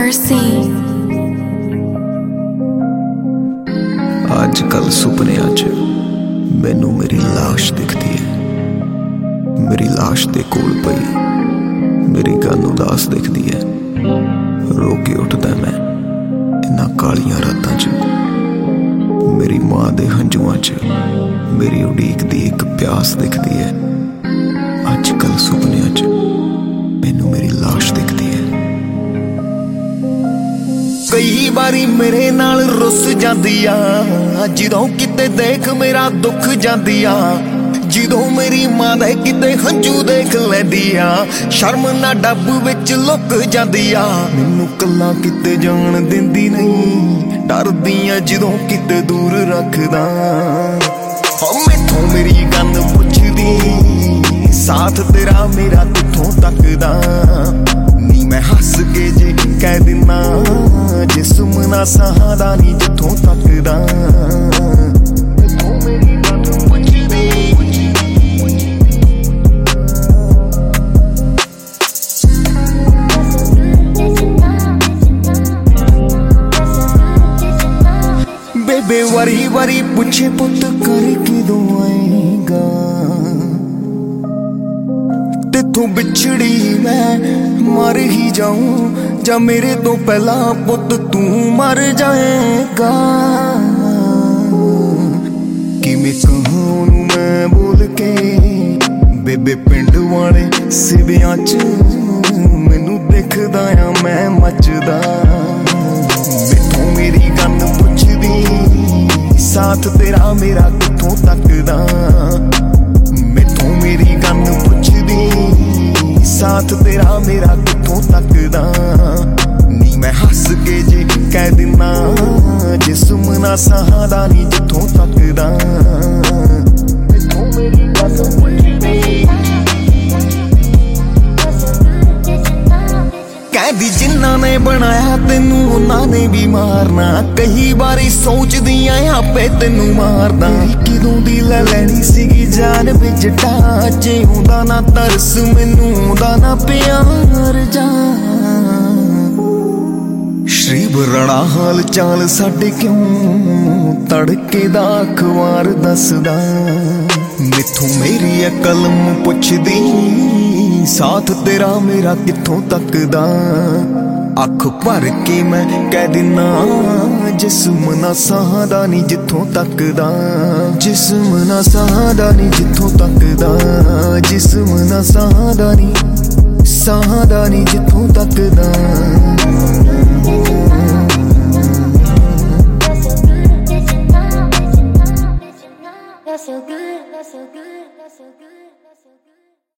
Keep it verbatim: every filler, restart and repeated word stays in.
Mercy। ਅੱਜ ਕੱਲ ਸੁਪਨਿਆਂ 'ਚ ਮੈਨੂੰ ਮੇਰੀ ਲਾਸ਼ ਦਿਖਦੀ ਹੈ। ਮੇਰੀ ਲਾਸ਼ ਦੇ ਕੋਲ ਪਈ ਮੇਰੀ ਗਨ ਉਦਾਸ ਦਿਖਦੀ ਹੈ। ਰੋ ਕੇ ਉੱਠਦਾ ਮੈਂ ਇਨ੍ਹਾਂ ਕਾਲੀਆਂ ਰਾਤਾਂ 'ਚ। ਮੇਰੀ ਮਾਂ ਦੇ ਹੰਝੂਆਂ 'ਚ ਮੇਰੀ ਉਡੀਕ ਦੀ ਇੱਕ ਪਿਆਸ ਦਿਖਦੀ ਹੈ। ਅੱਜ ਕੱਲ ਸੁਪਨਿਆਂ 'ਚ ਮੈਨੂੰ ਮੇਰੀ ਲਾਸ਼ ਦਿਖਦੀ ਹੈ। ਕਈ ਵਾਰੀ ਮੇਰੇ ਨਾਲ ਰੁੱਸ ਜਾਂਦੀ ਆ, ਜਦੋਂ ਕਿਤੇ ਦੇਖ ਮੇਰਾ ਦੁੱਖ ਜਾਂਦੀ ਆ। ਜਦੋਂ ਮੇਰੀ ਮਾਂ ਦੇ ਕਿਤੇ ਹੰਝੂ ਦੇਖ ਲੈਂਦੀ ਆ, ਸ਼ਰਮ ਨਾ ਡੱਬ ਵਿੱਚ ਲੁਕ ਜਾਂਦੀ ਆ। ਮੈਨੂੰ ਕੱਲਾ ਕਿਤੇ ਜਾਣ ਦਿੰਦੀ ਨਹੀਂ, ਡਰਦੀ ਆ ਜਦੋਂ ਕਿਤੇ ਦੂਰ ਰੱਖਦਾ। ਹੋ ਮੈਥੋਂ ਮੇਰੀ ਗੰਨ ਪੁੱਛਦੀ, ਸਾਥ ਤੇਰਾ ਮੇਰਾ ਕਿੱਥੋਂ ਤੱਕਦਾ। ਨੀ ਮੈਂ ਹੱਸ ਕੇ ਜੇ ਕਹਿ ਦਿਨਾ, ਜਿਸਮ ਨਾ ਸਹਾਦਾ ਨੀ ਜਿੱਥੋਂ ਤੱਕਦਾ। ਬੇਬੇ ਵਾਰੀ ਵਾਰੀ ਪੁੱਛੇ ਪੁੱਤ ਕਰ ਕਿਦੋਂ ਆਏਗਾ, ਤੇਥੋਂ ਵਿਛੜੀ ਮੈਂ ਮਰ ਹੀ ਜਾਊਂ, ਜਾਂ ਮੇਰੇ ਤੋਂ ਪਹਿਲਾਂ ਪੁੱਤ ਤੂੰ ਮਰ ਜਾਏਗਾ। ਕਿਵੇਂ ਕਹਾਂ ਉਹਨੂੰ ਮੈਂ ਬੋਲ ਕੇ, ਬੇਬੇ ਪਿੰਡ ਵਾਲੇ ਸਿਵਿਆਂ 'ਚ ਮੈਨੂੰ ਦਿਖਦਾ ਆ ਮੈਂ ਮੱਚਦਾ। ਮੈਥੋਂ ਮੇਰੀ ਗੰਨ ਪੁੱਛਦੀ, ਸਾਥ ਤੇਰਾ ਮੇਰਾ ਕਿੱਥੋਂ ਤੱਕਦਾ। ਮੈਥੋਂ ਮੇਰੀ ਗੰਨ ਪੁੱਛਦੀ, ਸਾਥ ਤੇਰਾ ਮੇਰਾ ਕਿੱਥੋਂ ਤੱਕਦਾ। ਨੀ ਮੈਂ ਹੱਸ ਕੇ ਜੇ ਕਹਿ ਦਿਨਾ, ਜਿਸਮ ਨਾ ਸਹਾਦਾ ਨੀ ਜਿੱਥੋਂ ਤੱਕਦਾ। ਮੈਥੋਂ ਮੇਰੀ ਗੰਨ ਪੁੱਛਦੀ, ਕਹਿੰਦੀ ਜਿਨ੍ਹਾਂ ਨੇ ਬਣਾਇਆ ਤੈਨੂੰ ਉਹਨਾਂ ਨੇ ਵੀ ਮਾਰਨਾ। ਕਈ ਵਾਰੀ ਸੋਚਦੀ ਆਂ ਆਪੇ ਤੈਨੂੰ ਮਾਰਦਾ। ਕਿਦੋਂ ਦੀ ਲੈ ਲੈਣੀ ਸੀਗੀ ਜਾਨ ਵਿੱਚ ਟਾਚ, ਹੁੰਦਾ ਨਾ ਤਰਸ ਮੈਨੂੰ ਹੁੰਦਾ ਨਾ ਪਿਆਰ ਜਾ। ਸ਼ਰੀਬ ਰਣਾ ਹਾਲ ਚਾਲ ਸਾਡੇ ਕਿਉਂ ਤੜਕੇ ਦਾ ਅਖਬਾਰ ਦੱਸਦਾ। ਮੈਥੋਂ ਮੇਰੀ ਇਹ ਕਲਮ ਪੁੱਛਦੀ, ਸਾਥ ਤੇਰਾ ਮੇਰਾ ਕਿੱਥੋਂ ਤੱਕਦਾ। ਅੱਖ ਭਰ ਕੇ ਮੈਂ ਕਹਿ ਦਿਨਾ, ਜਿਸਮ ਨਾ ਸਹਾਦਾ ਨੀ ਜਿੱਥੋਂ ਤੱਕਦਾ। ਜਿਸਮ ਨਾ ਸਹਾਦਾ ਨੀ ਜਿੱਥੋਂ ਤੱਕਦਾ। ਜਿਸਮ ਨਾ ਸਹਾਦਾ ਨੀ ਸਹਾਦਾ ਨੀ ਜਿੱਥੋਂ ਤੱਕਦਾ। That's so good, that's so good, that's so good.